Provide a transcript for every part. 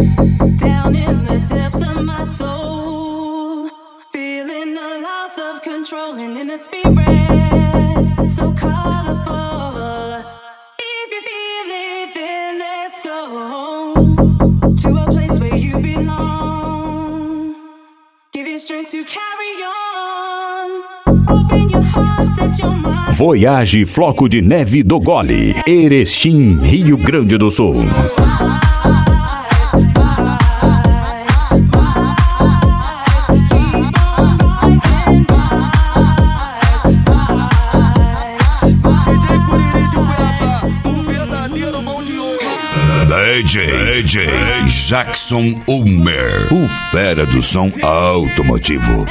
Down in the depths of my soul, feeling the loss of control and in the spirit, so colorful. If you feel it, then let's go to a place where you belong. Give you strength to carry on. Open your heart, set your mind. Voyage Floco de Neve do Gole, Erechim, Rio Grande do Sul. DJ Jackson Ulmer, o fera do som automotivo.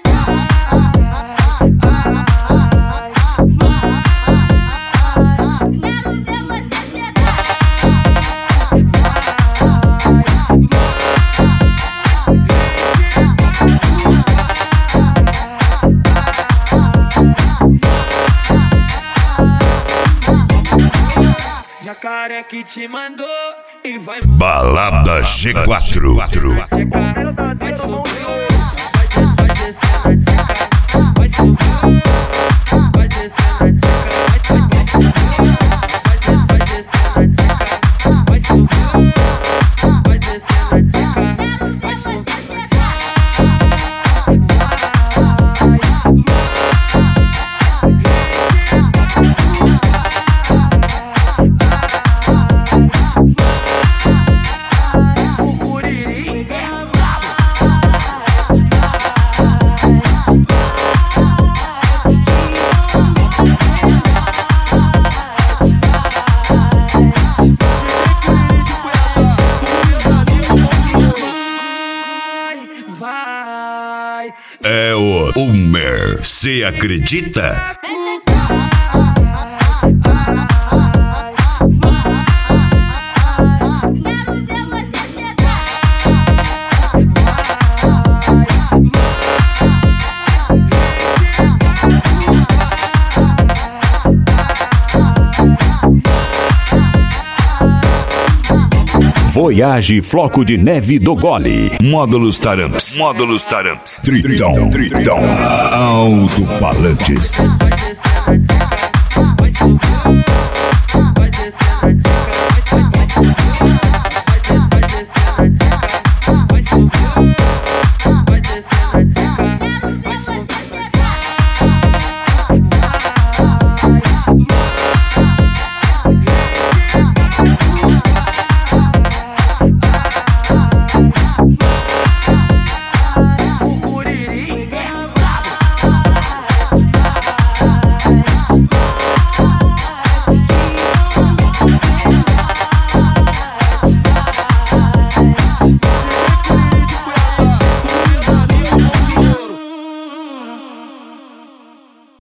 Jacaré que te mandou e vai Balada G4. vai subir, vai descer na dica, vai subir, vai descer na dica, vai subir, vai descer na dica, vai subir, vai descer na dica, vai subir. É o Ulmer, cê acredita? Voyage Floco de Neve do Gole. Módulos Taramps. Tritão. Alto-falantes. Vai descer na dica, vai subir.